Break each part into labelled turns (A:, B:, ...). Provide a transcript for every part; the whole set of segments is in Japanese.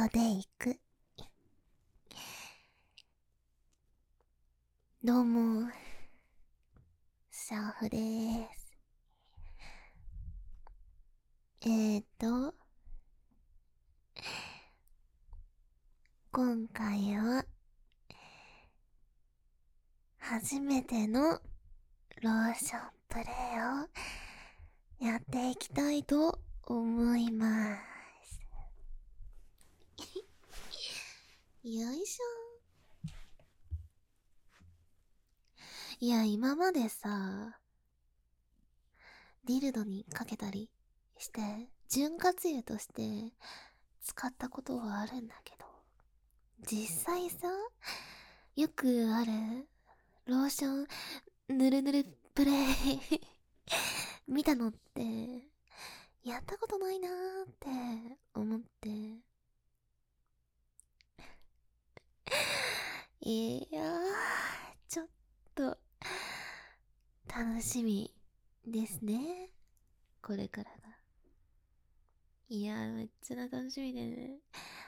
A: トでいく。どうも、シャーフでーす。今回は、初めてのローションプレイをやっていきたいと思います。よいしょ。いや、今までさ、ディルドにかけたりして、潤滑油として使ったことはあるんだけど、実際さ、よくあるローションぬるぬるプレイ見たのってやったことないなーって思って、いやーちょっと楽しみですね、これからが。いやーめっちゃ楽しみでね。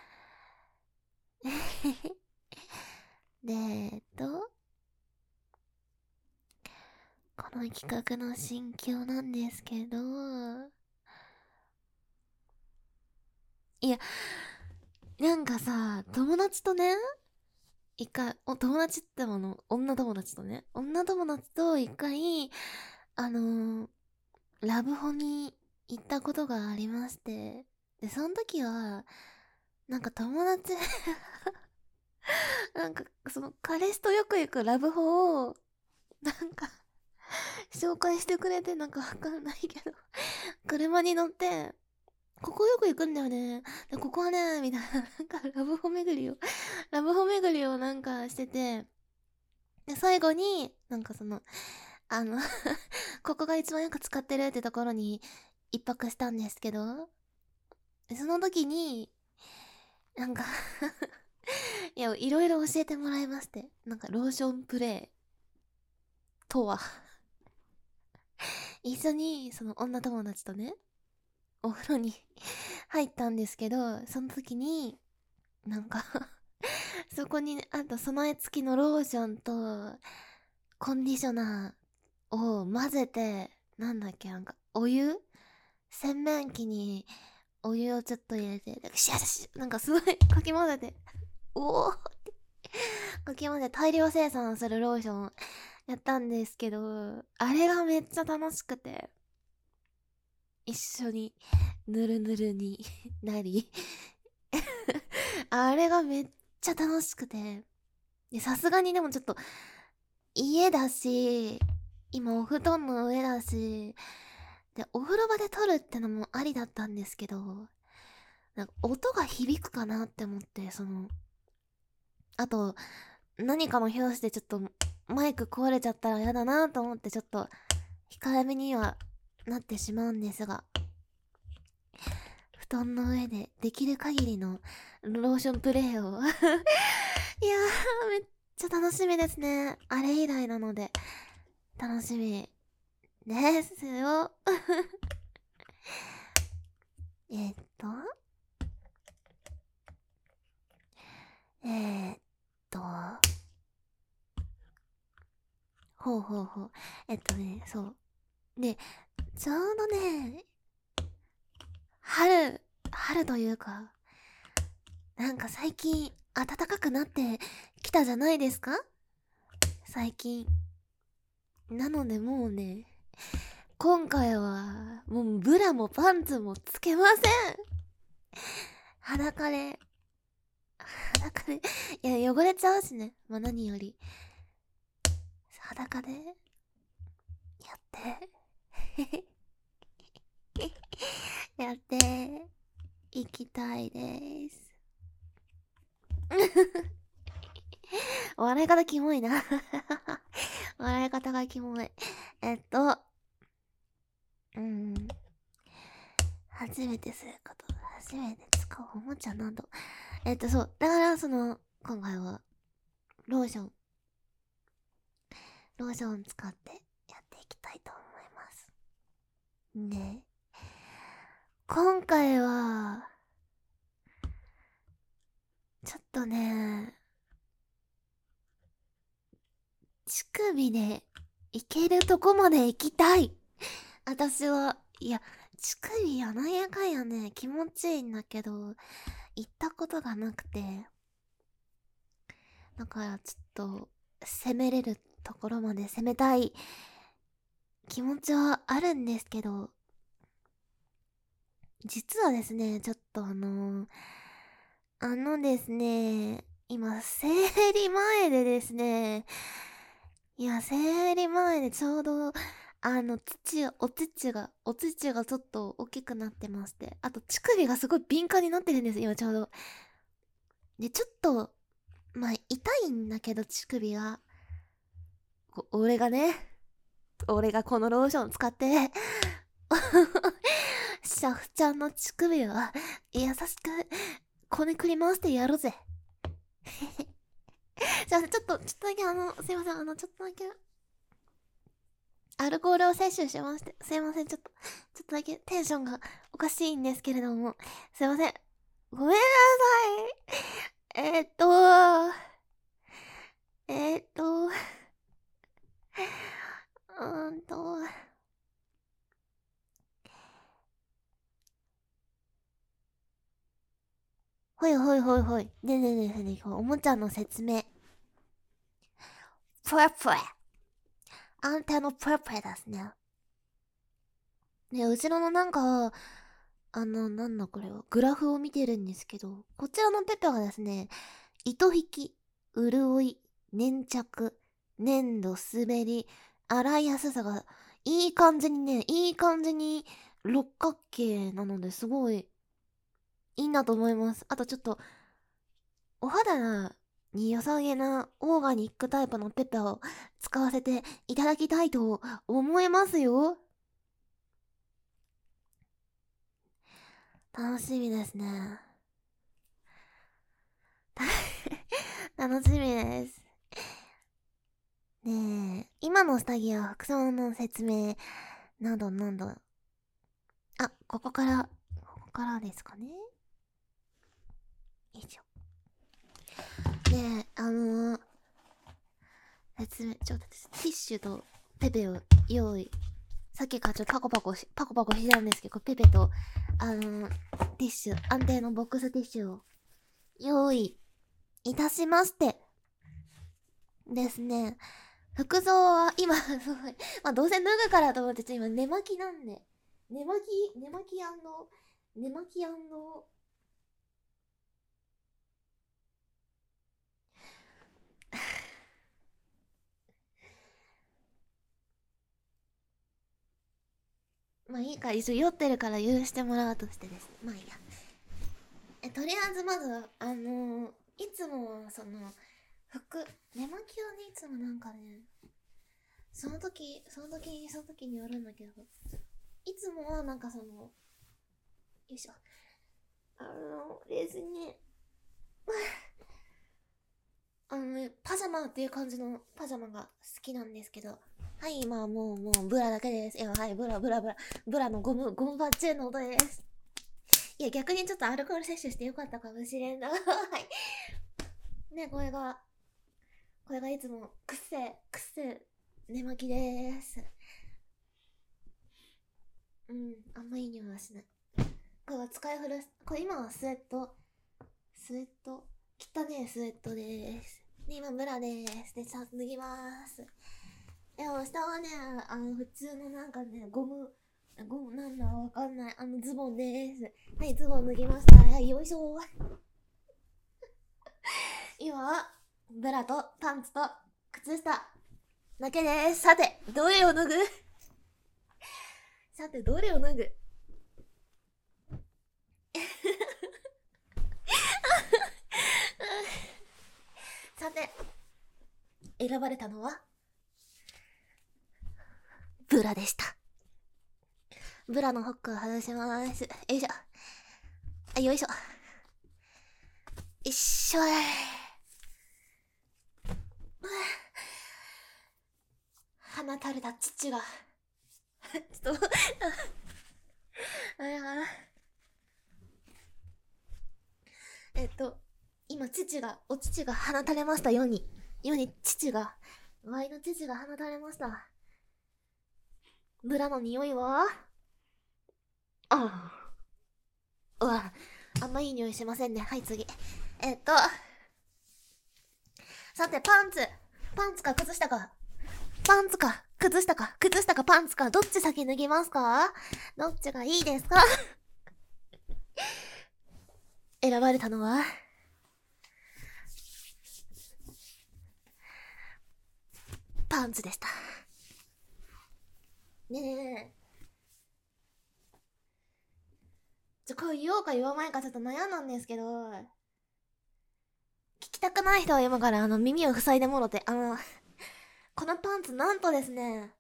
A: でこの企画の心境なんですけど、いや、なんかさ、友達とね、友達ってもの、女友達とね、女友達と一回、あのーラブホに行ったことがありまして、で、その時は、なんか友達なんか、その彼氏とよく行くラブホを、なんか紹介してくれて、なんかわかんないけど車に乗って、ここよく行くんだよね。で、ここはね、みたいな、なんかラブホ巡りをなんかしてて、で、最後に、なんかその、あのここが一番よく使ってるってところに一泊したんですけど、その時に、なんかいや、いろいろ教えてもらいまして、なんかローションプレイとは一緒に、その女友達とね、お風呂に入ったんですけど、その時に、なんかそこにあと備え付きのローションとコンディショナーを混ぜて、なんだっけ、なんか洗面器にお湯をちょっと入れて、シャシャなんかすごいかき混ぜて、おおってかき混ぜて大量生産するローションやったんですけど、あれがめっちゃ楽しくて、一緒にぬるぬるになりあれがめっちゃ楽しくて、で、さすがにでもちょっと家だし、今お布団の上だし、で、お風呂場で撮るってのもありだったんですけど、なんか音が響くかなって思って、あと、何かの拍子でちょっとマイク壊れちゃったら嫌だなと思ってちょっと控えめにはなってしまうんですが、布団の上でできる限りのローションプレイをいやー、めっちゃ楽しみですね。あれ以来なので、楽しみですよ。えっと、えーっと、ほうほうほう。そう。で、ちょうどね、春というか、なんか最近暖かくなってきたじゃないですか、最近。なのでもうね、今回はもうブラもパンツもつけません。裸で、裸で、いや汚れちゃうしね。まあ何より。裸で、やってやっていきたいです。笑い方キモいな笑い方がキモい。えっと、うん。初めてすること、初めて使うおもちゃなど。そう。だから今回は、ローション、ローション使ってやっていきたいと思います。で、今回は、 ね、乳首で行けるとこまで行きたい。私は、いや、乳首やなんやかんやね、気持ちいいんだけど、行ったことがなくて、だからちょっと、攻めれるところまで攻めたい気持ちはあるんですけど、実はですね、ちょっとですね、今、生理前でですね、いや、生理前でちょうど、お乳がちょっと大きくなってまして、あと乳首がすごい敏感になってるんです、今ちょうど。で、ちょっと、まあ、痛いんだけど、乳首が。俺がね、俺がこのローション使って、シャフちゃんの乳首を優しくこねくり回してやろうぜ。すいません、ちょっとだけすいません、ちょっとだけ、アルコールを摂取しまして、すいません、ちょっとだけテンションがおかしいんですけれども、すいません。ごめんなさい。えーっと、うーんと、ほいほいほいほい。ねえねえねえねえ、おもちゃの説明。プレプレ。アンテナプレプレですね。ね、後ろのなんか、なんだこれは、グラフを見てるんですけど、こちらのペペはですね、糸引き、潤い、粘着、粘土、滑り、洗いやすさが、いい感じに六角形なのですごいいいなと思います。あとちょっと、お肌に良さげなオーガニックタイプのペペを使わせていただきたいと思いますよ。楽しみですね。楽しみです。ねえ、今の下着や服装の説明などなど、あ、ここからですかね。よいしょ。ねえ、説明、ちょっとティッシュとペペを用意。さっきからちょっとパコパコしてたんですけど、ペペと、ティッシュ、安定のボックスティッシュを用意いたしまして、ですね、服装は今、まあどうせ脱ぐからと思って今寝巻きなんで、寝巻き寝巻きまあいいか、一応酔ってるから許してもらうとしてですね。まあいいや。とりあえずまず、いつもは服、寝巻きはね、いつもなんかね、その時によるんだけど、いつもはなんかよいしょ。ですね、パジャマっていう感じのパジャマが好きなんですけど、はい、まあもう、ブラだけです。いや、はい、ブラのゴムバッチェの音です。いや、逆にちょっとアルコール摂取してよかったかもしれんな。はい。ね、これがいつも、くせ、寝巻きでーす。うん、あんまいい匂いはしない。これは使い古す。これ今はスウェット、汚ねえスウェットでーす。で、今ブラでーす。で、さ、脱ぎまーす。でも下はね、普通のなんかね、ゴムなんだわかんない。ズボンでーす。はい、ズボン脱ぎました。はい、よいしょー。今は、ブラとパンツと靴下だけです。さて、どれを脱ぐさて、どれを脱ぐさて、選ばれたのは、ブラでした。ブラのホックを外します。よいしょ。あ、よいしょ。一緒ー。放たれた父が。ちょっと、あやえっと、 今、お乳が放たれました、世に。世にワイの乳が放たれました。ブラの匂いはあうわ、あんまいい匂いしませんね。はい、次。さて、パンツか靴下か。パンツか、靴下か、靴下かパンツか、どっち先脱ぎますか？どっちがいいですか？選ばれたのは、パンツでした。ねえ。これ言おうか言わないかちょっと悩んだんですけど、聞きたくない人は読むから、耳を塞いでもろて、このパンツなんとですね、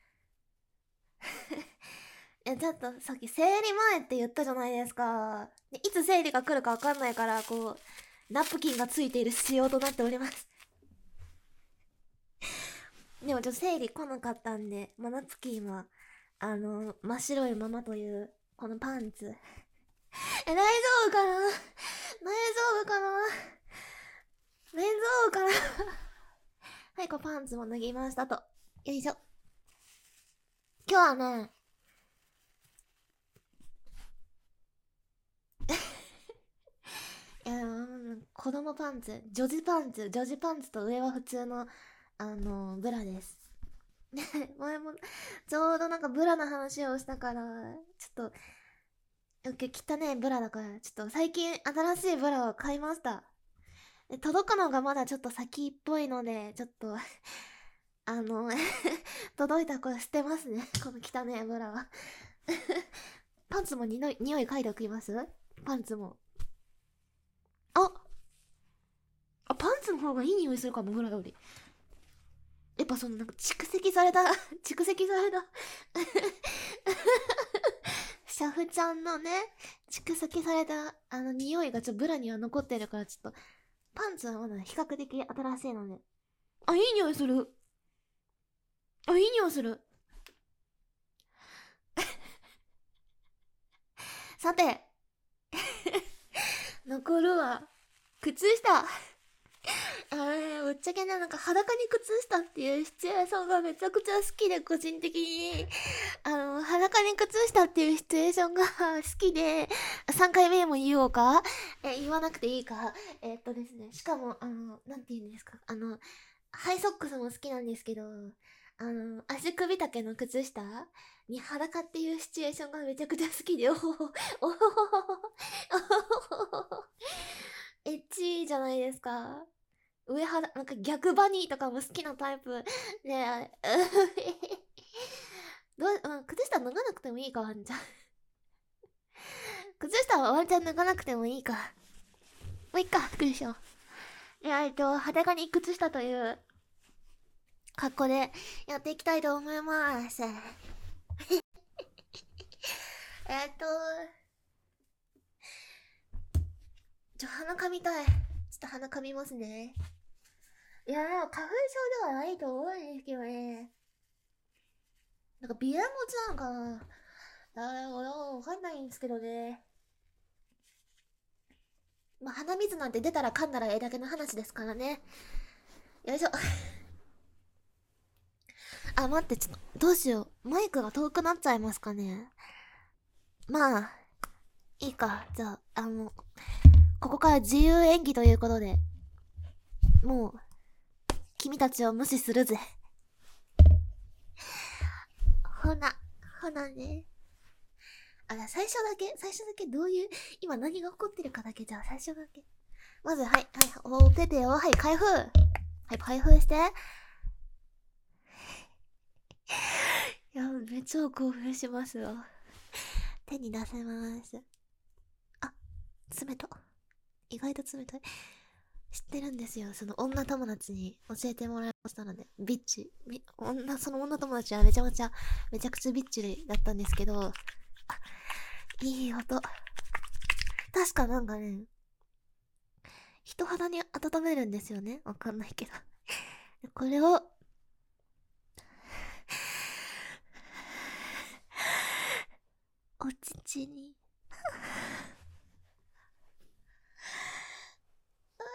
A: ちょっとさっき生理前って言ったじゃないですか。でいつ生理が来るかわかんないから、こう、ナプキンがついている仕様となっております。でもちょっと生理来なかったんで、ナプキンは、真っ白いままという、このパンツ。大丈夫かな、大丈夫かな、大丈夫かなはい、こうパンツも脱ぎましたと。よいしょ。今日はね、子供パンツ、女児パンツ、女児パンツと上は普通の、ブラです。ね、前も、ちょうどなんかブラの話をしたから、ちょっと、汚ねブラだから、ちょっと最近新しいブラを買いました。届くのがまだちょっと先っぽいので、ちょっとあの届いた声捨てますね。この汚ねブラは。パンツも匂い嗅いでおきます？パンツも。あパンツの方がいい匂いするかも、ブラより。やっぱそのなんか蓄積されたシャフちゃんのね、蓄積された匂いがブラには残ってるから、ちょっと、パンツはまだ比較的新しいので。いい匂いする。いい匂いする。さて、残るは、靴下。ぶっちゃけね、なんか裸に靴下っていうシチュエーションがめちゃくちゃ好きで、個人的に。裸に靴下っていうシチュエーションが好きで、3回目も言おうか言わなくていいかですね、しかも、なんて言うんですか、ハイソックスも好きなんですけど、足首丈の靴下に裸っていうシチュエーションがめちゃくちゃ好きで、おほほ、おほほほ、おほほほ、エッチじゃないですか。なんか逆バニーとかも好きなタイプ。ねえ、靴下脱がなくてもいいか、ワンちゃん。靴下はワンちゃん脱がなくてもいいか。もういっか、クッション。裸に靴下という格好でやっていきたいと思います。鼻かみたい。ちょっと鼻かみますね。いやー、花粉症ではないと思うんですけどね。なんか鼻炎持ちなのかな。わかんないんですけどね。鼻水なんて出たら噛んだらええだけの話ですからね。よいしょ。待って、ちょっと、どうしよう。マイクが遠くなっちゃいますかね。まあ、いいか。じゃあ、ここから自由演技ということで、もう、君たちを無視するぜ。ほな、ほなね。最初だけどういう、今何が起こってるかだけ、じゃあ最初だけ。まず、はい、お手手を、はい、開封。はい、開封して。いや、めっちゃ興奮しますわ。手に出せます。冷た。意外と冷たい。知ってるんですよ。その女友達に教えてもらいましたので、ビッチ。その女友達はめちゃくちゃビッチだったんですけど、いい音。確かなんかね、人肌に温めるんですよね。わかんないけど。これを、お乳に。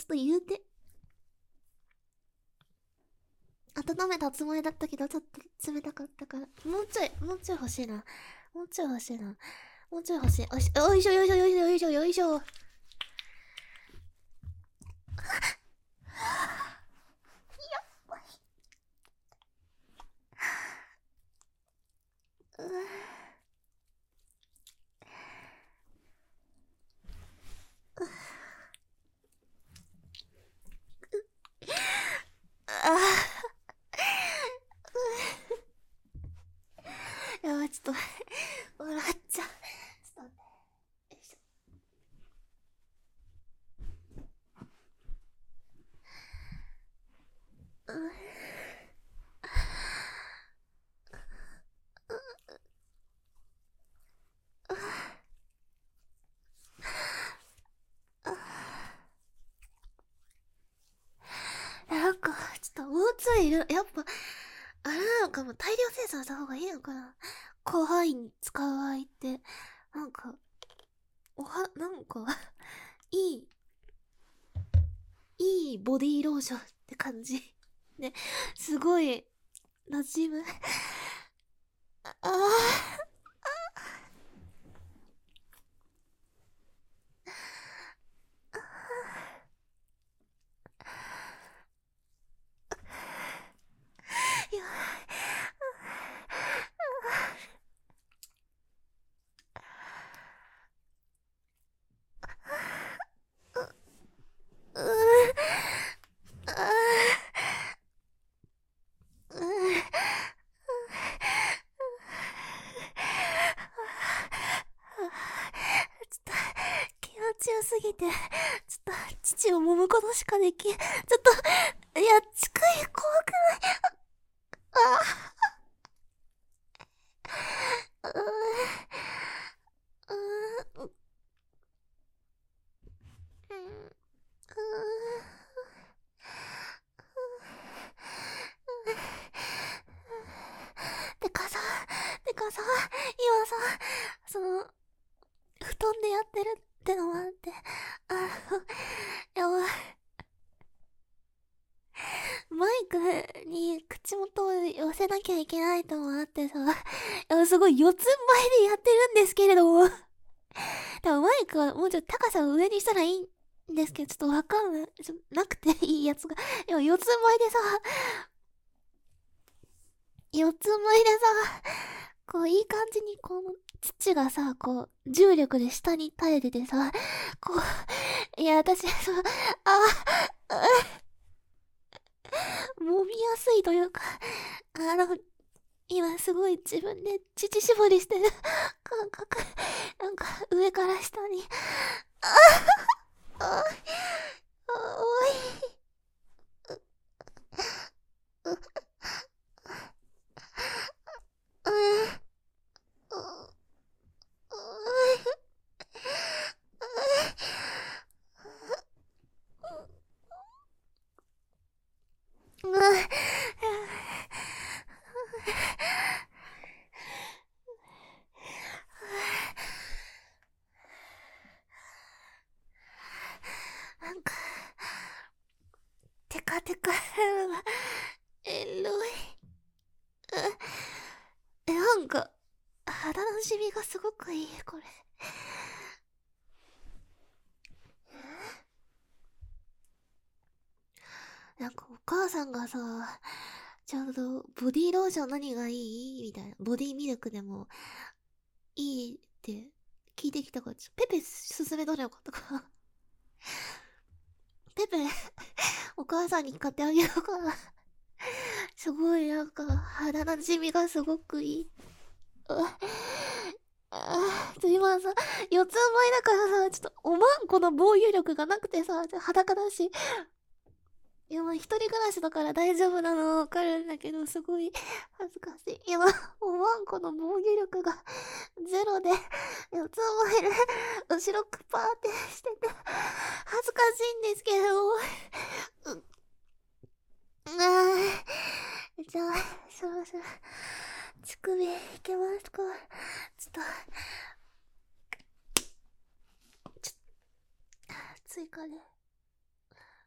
A: ちょっと言うて。温めたつもりだったけど、ちょっと冷たかったから。もうちょい欲しいな。もうちょい欲しいな。もうちょい欲しい。よいしょよいしょよいしょよいしょよいしょ。やばい、ちょっと笑っちゃう。ちょっと待って。よいしょ。なんか、ちょっともうちょいやっぱ、あれなのかも、大量生産した方がいいのかな。広範囲に使う場合って、なんか、なんかいい、いいボディーローションって感じ。ね、すごい、馴染む。ああ。いや、ちょっと気持ちよすぎて、ちょっと父を揉むことしかできん。ちょっと、いや、近い、怖くない。あうううてかさ、今さ、その、布団でやってるってのもあって、やばい。マイクに口元を寄せなきゃいけないともあってさ、すごい四つん這いでやってるんですけれども、多分マイクはもうちょっと高さを上にしたらいいんですけど、ちょっとわかんない。なくていいやつが。今四つん這いでさ、四つん這いでさ、こういい感じにこの土がさ、こう重力で下に垂れててさ、こう、いや私、揉みやすいというか、今すごい自分で乳搾りしてる感覚。なんか上から下に。あ、おい。うん。なんか、テカテカ。エロい。なんか、肌の染みがすごくいい、これ。なんかお母さんがさ、ちょうどボディーローション何がいいみたいな。ボディーミルクでもいいって聞いてきたから、ペペ勧めたらよかったかな。ペペ、お母さんに買ってあげようかな。すごいなんか肌なじみがすごくいい。今さ、四つん這いだからさ、ちょっとおまんこの防御力がなくてさ、裸だし。いや、まあ一人暮らしだから大丈夫なのはわかるんだけど、すごい恥ずかしい。今、おまんこの防御力がゼロで、四つん這いで、後ろくぱーってしてて、恥ずかしいんですけど、じゃあ、そろそろ、乳首いけますか。ちょっと、追加で。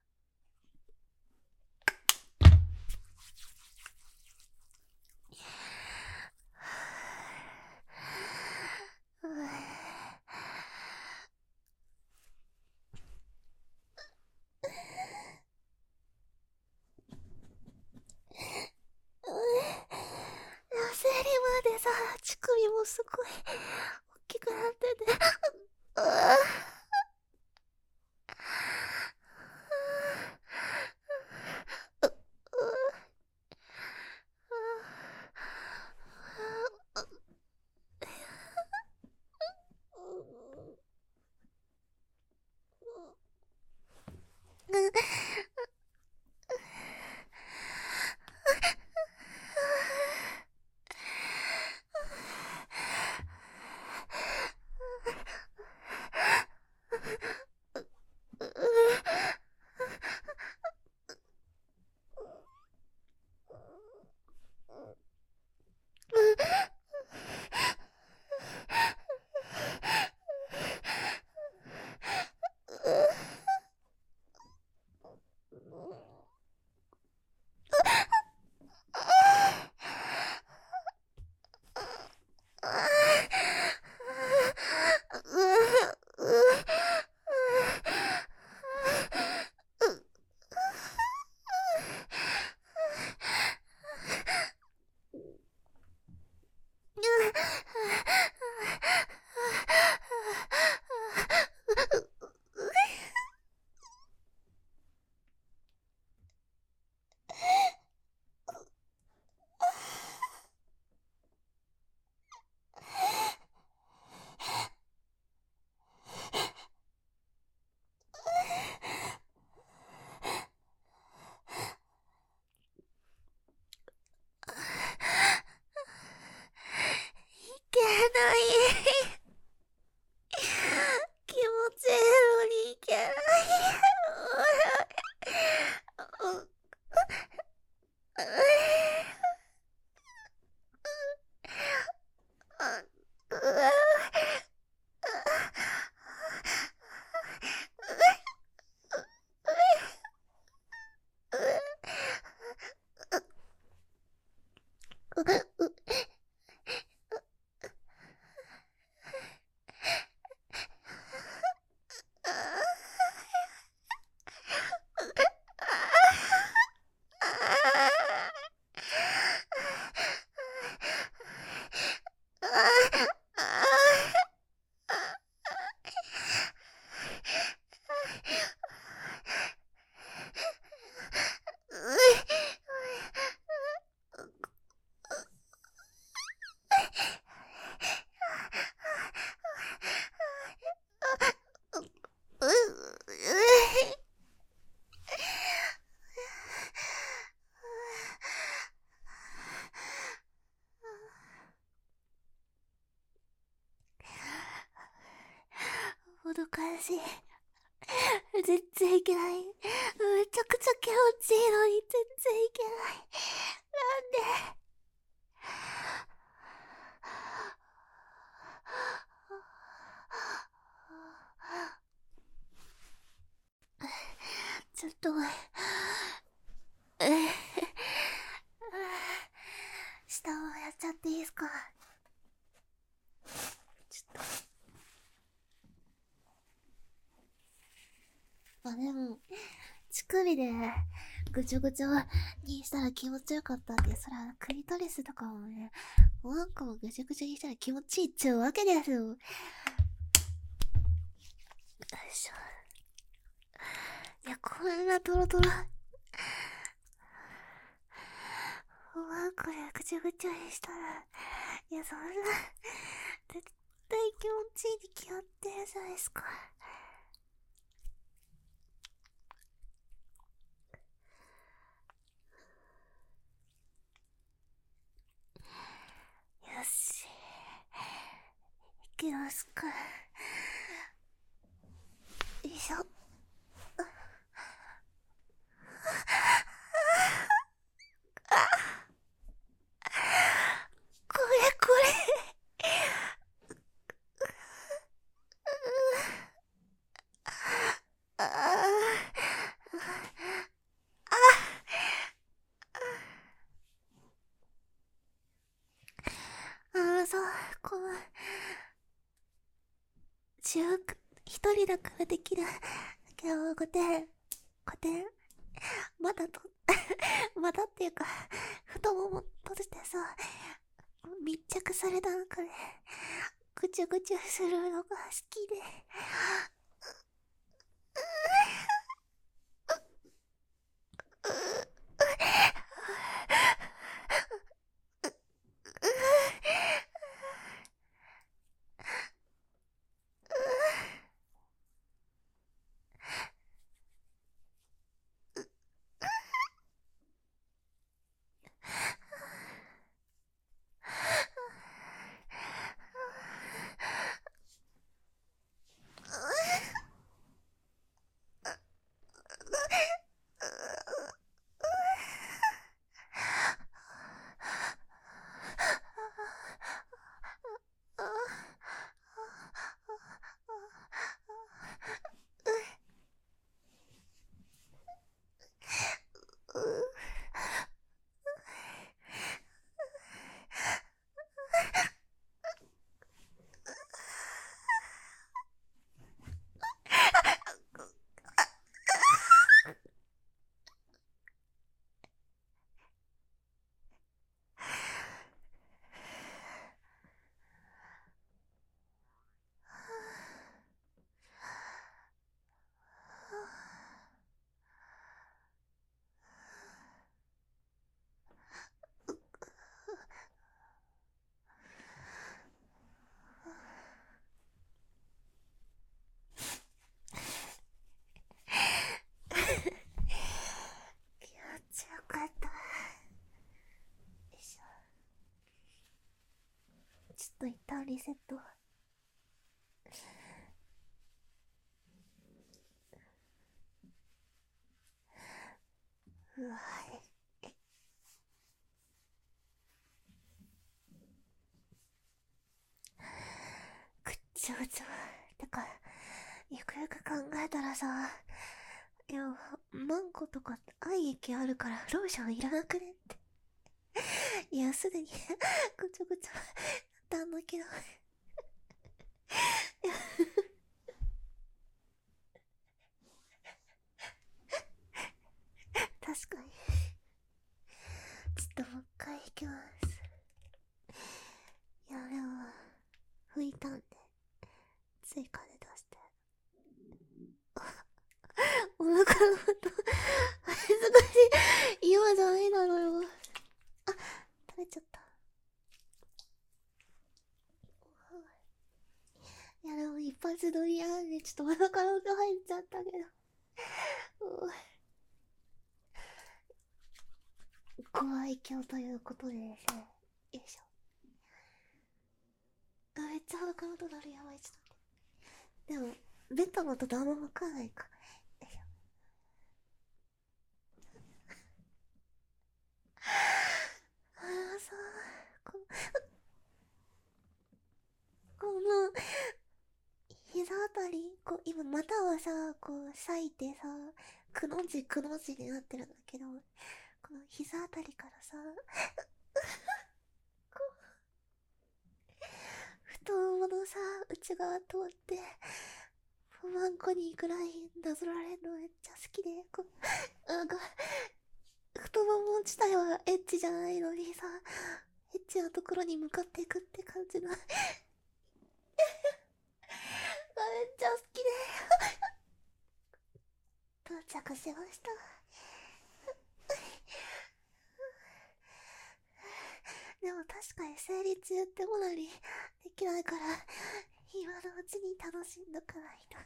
A: もどかしい。全然いけない。めちゃくちゃ気持ちいいのに全然いけない。なんで。ちょっと下をやっちゃっていいですか？ちょっと。でも、乳首でぐちょぐちょにしたら気持ちよかったんで、それはクリトリスとかもね、ワンコもぐちょぐちょにしたら気持ちいいっちゅうわけですよ。よいしょ。いや、こんなトロトロ。ワンコでぐちょぐちょにしたら、いや、そんな、絶対気持ちいいに決まってるじゃないですか。よし。いきますか。よいしょ。これこれ。あそう、この、一人だからできる。けど、5点、5点、まだと、まだっていうか、太もも閉じてさ、密着された中で、ぐちゅぐちゅするのが好きで。気持ちよかった。よいしょ。ちょっと一旦リセット。うわぐっちゃぐちゃ。てか、よくよく考えたらさ、いや、マンコとか愛液あるからローションいらなくねって。 いや、すでにぐちょぐちょなったんだけど確かに。ちょっともう一回弾きます。いや、でも、拭いたんで、追加で出して。お腹の音、恥ずかしい。今じゃないだろうよ。あ、食べちゃった。いや、でも一発撮りやんで、ちょっとお腹の音入っちゃったけど。ご愛嬌ということでですね。よいしょ。めっちゃ裸の音なる。やばい、ちょっと待って。でも、ベッドの音とあんま分かんないか。よいしょ。ああ、さあ、この、膝あたり、こう、今、股はさ、こう、裂いてさ、くの字くの字になってるんだけど、この膝あたりからさ、こう、太もものさ、内側通って、ワンコにぐらいなぞられるのめっちゃ好きで、こう、なんか、太もも自体はエッチじゃないのにさ、エッチなところに向かっていくって感じのめっちゃ好きで到着しました。でも確かに生理中ってものにできないから、今のうちに楽しんどかないと。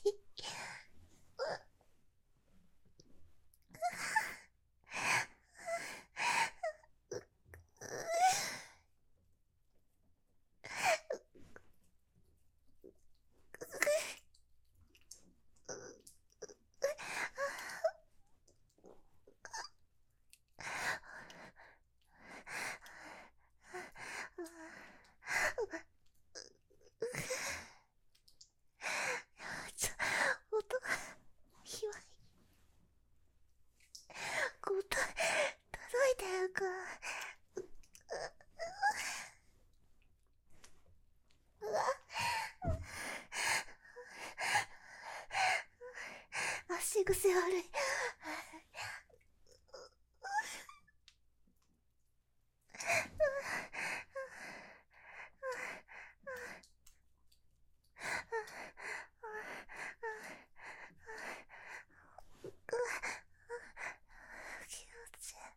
A: 音がひわい。こう届いてるか。足癖悪い。気持ちいい。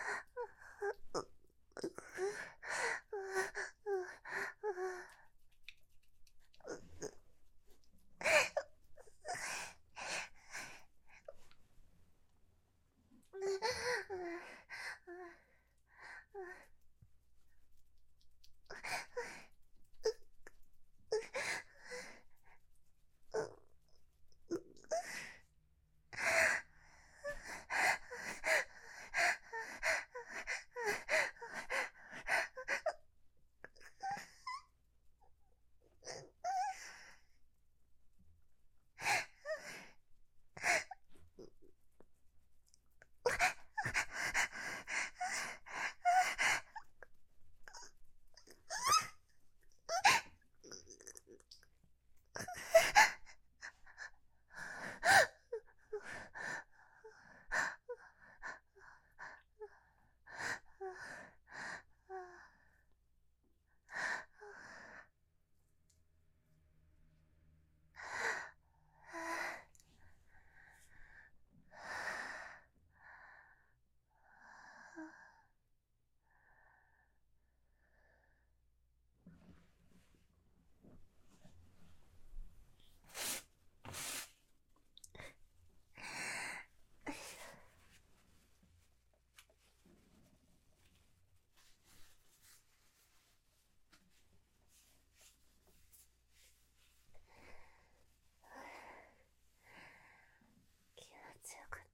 A: 気持ちよかった。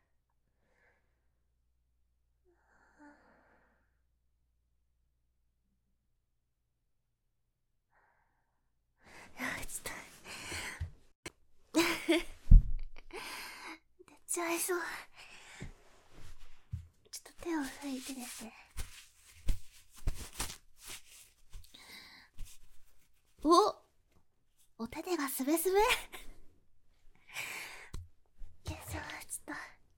A: やばい、ちょっと出ちゃいそう。ちょっと手を拭いてですね。 お手手がすべすべよいしょ、ちょっと。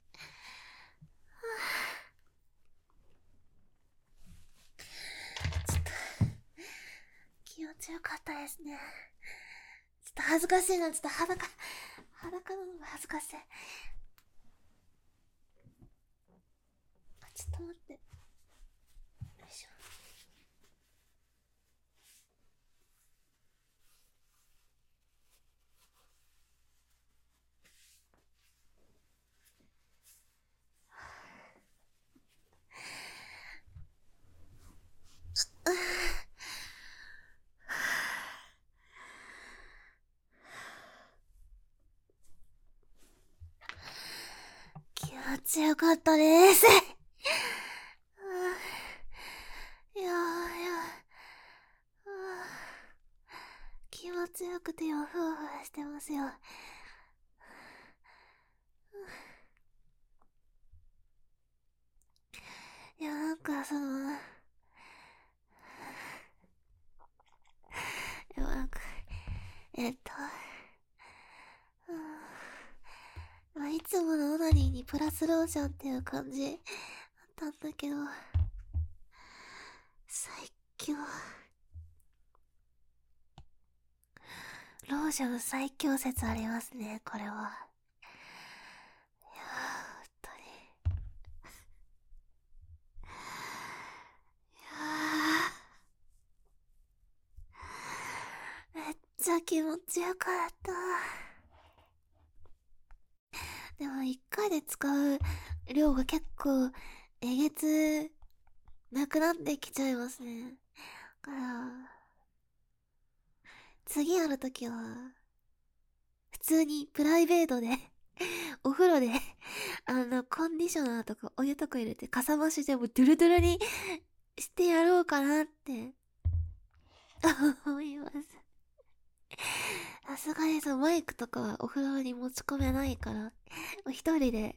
A: ちょっと、気持ちよかったですね。ちょっと恥ずかしいな、ちょっと裸なのが恥ずかしい。ちょっと待って。よいしょ。気持ちよかったです。いや気持ちよくてよ、ふわふわしてますよ。いや、なんかいや、なんか、まあ、いつものオナニーにプラスローションっていう感じだったんだけど、最強。ローション最強説ありますね、これは。いやー、本当に。いやー、めっちゃ気持ちよかった。でも一回で使う量が結構えげつなくなってきちゃいますね。だから次やるときは普通にプライベートでお風呂でコンディショナーとかお湯とか入れてかさ増しでもドゥルドゥルにしてやろうかなって思います。さすがにマイクとかはお風呂に持ち込めないから一人で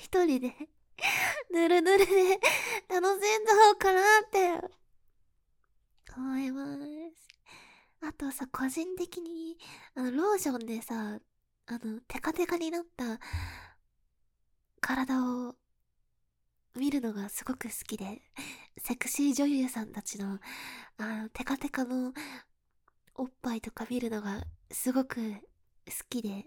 A: ぬるぬるで楽しんじゃおうかなって思います。あとさ、個人的に、ローションでさ、テカテカになった体を見るのがすごく好きで、セクシー女優さんたちの、テカテカのおっぱいとか見るのがすごく好きで、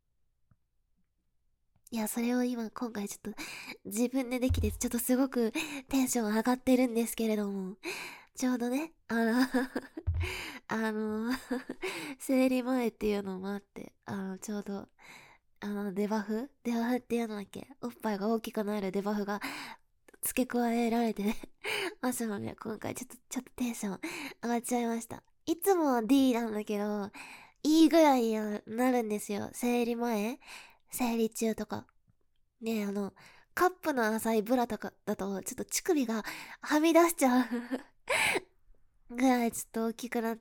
A: いや、それを今回ちょっと自分でできて、ちょっとすごくテンション上がってるんですけれども、ちょうどね、あの、生理前っていうのもあって、ちょうど、デバフっていうのだっけ、おっぱいが大きくなるデバフが付け加えられてねますので、今回ちょっとテンション上がっちゃいました。いつもは D なんだけど、E ぐらいになるんですよ。生理前、生理中とか。ねえ、カップの浅いブラとかだと、ちょっと乳首がはみ出しちゃうぐらいちょっと大きくなって、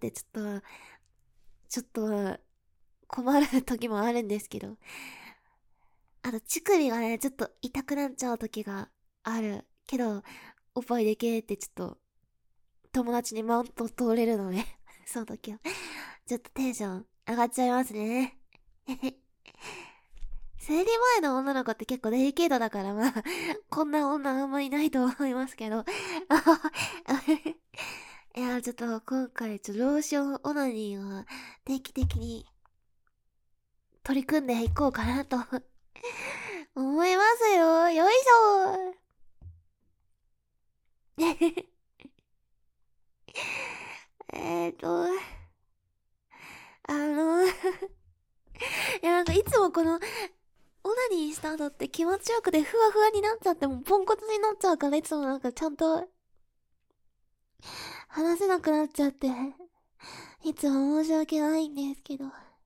A: ちょっと困る時もあるんですけど、あと乳首がね、ちょっと痛くなっちゃう時がある。けど、おっぱいでけーってちょっと友達にマウント通れるのでその時は。ちょっとテンション上がっちゃいますね。生理前の女の子って結構デリケートだからまあ、こんな女あんまいないと思いますけどいや、ちょっと今回ローションオナニーは定期的に取り組んでいこうかなと思いますよ。よいしょえーと、いやなんかいつもこの、オナニーした後って気持ちよくてふわふわになっちゃってもうポンコツになっちゃうからいつもなんかちゃんと話せなくなっちゃって、いつも申し訳ないんですけど。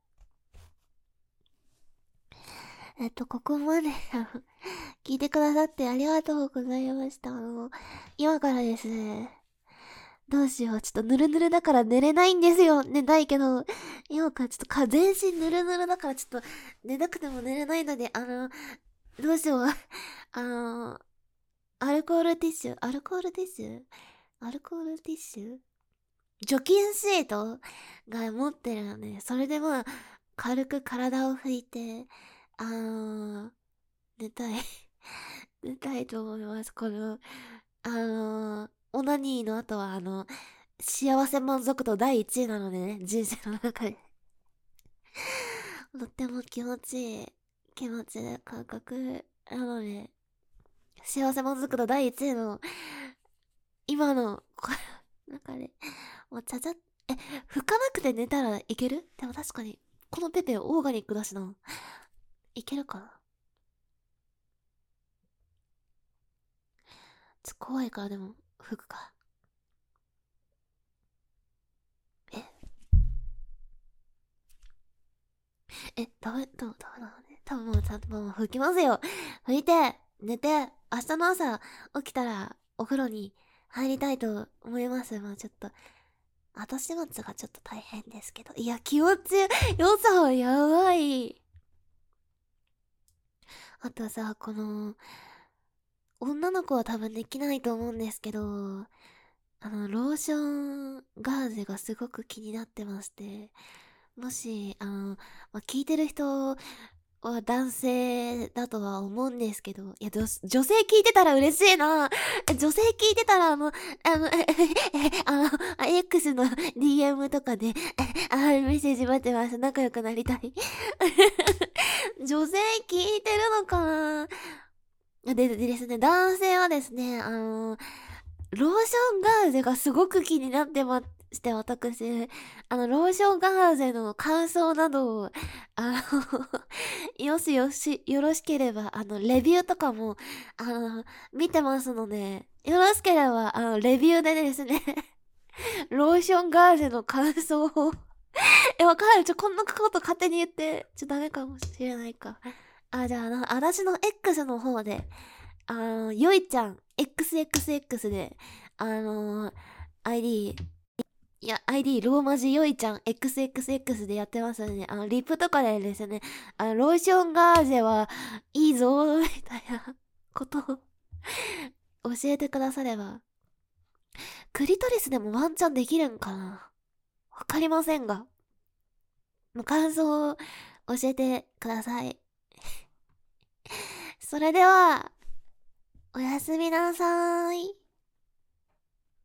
A: ここまで聞いてくださってありがとうございました。今からですね、どうしよう。ちょっとぬるぬるだから寝れないんですよ。寝たいけど。今からちょっと全身ぬるぬるだからちょっと寝なくても寝れないので、どうしよう。あの、アルコールティッシュアルコールティッシュアルコールティッシュ除菌シートが持ってるので、それでまあ、軽く体を拭いて、寝たい。寝たいと思います。オナニーの後は幸せ満足度第一位なのでね、人生の中で。とっても気持ちいい、気持ちいい感覚なので、幸せ満足度第一位の、今の、中で、もうちゃちゃ、拭かなくて寝たらいける？でも確かに、このペペオーガニックだしな。いけるかな？怖いからでも、拭くか。えダメなのね。多分もうちゃんともう拭きますよ。拭いて、寝て、明日の朝起きたらお風呂に入りたいと思います。まあちょっと、後始末がちょっと大変ですけど。いや、気持ちよさはやばい。あとさ、女の子は多分できないと思うんですけど、ローションガーゼがすごく気になってまして、もし、聞いてる人は男性だとは思うんですけど、いや、女性聞いてたら嬉しいな。女性聞いてたら、X の DM とかで、メッセージ待ってます。仲良くなりたい。女性聞いてるのかな。でですね、男性はですね、ローションガーゼがすごく気になってまして、私、ローションガーゼの感想などを、よろしければ、レビューとかも、見てますので、よろしければ、レビューでですね、ローションガーゼの感想をわかる？こんなこと勝手に言って、ダメかもしれないか。じゃあ、私の X の方で、よいちゃん、XXX で、あの ID、ID ローマ字よいちゃん XXX でやってますので、リップとかでですね、ローションガーゼはいいぞ、みたいなことを教えてくだされば、クリトリスでもワンチャンできるんかな？わかりませんが、もう感想を教えてください。それでは、おやすみなさーい。